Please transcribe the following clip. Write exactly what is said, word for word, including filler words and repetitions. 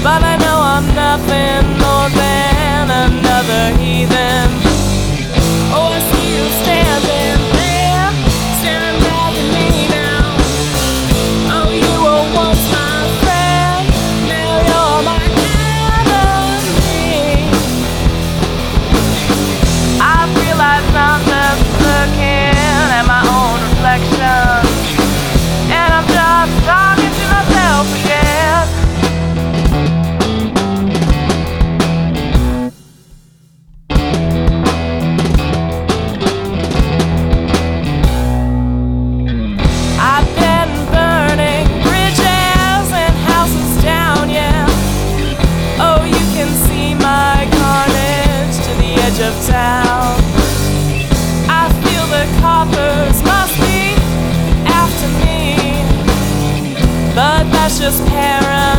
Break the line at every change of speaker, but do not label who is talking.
but I know I'm nothing more than another heathen. Oh, I see you standing there, staring back at me now. Oh, you were once my friend, now you're my enemy. I realize I'm just looking at my own reflection, and I'm just talking to myself again. I've been burning bridges and houses down, yeah. Oh, you can see my carnage to the edge of town. I feel the coppers must be after me, but that's just paranoia.